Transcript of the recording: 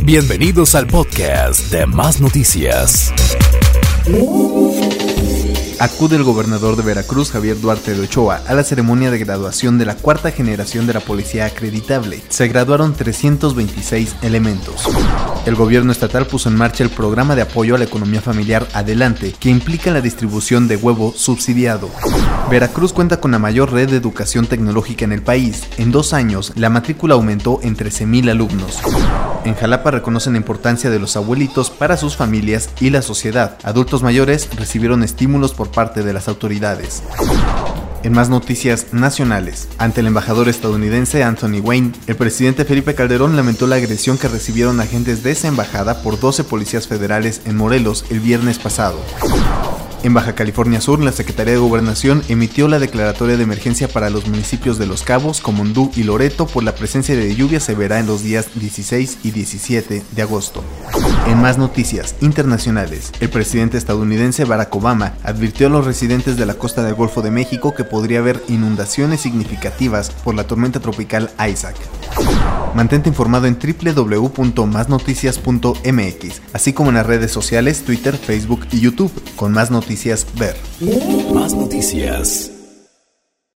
Bienvenidos al podcast de Más Noticias. Acude el gobernador de Veracruz, Javier Duarte de Ochoa, a la ceremonia de graduación de la cuarta generación de la policía acreditable. Se graduaron 326 elementos. El gobierno estatal puso en marcha el programa de apoyo a la economía familiar Adelante, que implica la distribución de huevo subsidiado. Veracruz cuenta con la mayor red de educación tecnológica en el país. En 2 años, la matrícula aumentó en 13,000 alumnos. En Jalapa reconocen la importancia de los abuelitos para sus familias y la sociedad. Adultos mayores recibieron estímulos por parte de las autoridades. En más noticias nacionales, ante el embajador estadounidense Anthony Wayne, el presidente Felipe Calderón lamentó la agresión que recibieron agentes de esa embajada por 12 policías federales en Morelos el viernes pasado. En Baja California Sur, la Secretaría de Gobernación emitió la declaratoria de emergencia para los municipios de Los Cabos, Comondú y Loreto por la presencia de lluvia severa en los días 16 y 17 de agosto. En más noticias internacionales, el presidente estadounidense Barack Obama advirtió a los residentes de la costa del Golfo de México que podría haber inundaciones significativas por la tormenta tropical Isaac. Mantente informado en www.masnoticias.mx, así como en las redes sociales Twitter, Facebook y YouTube, con Más Noticias Ver. Más Noticias.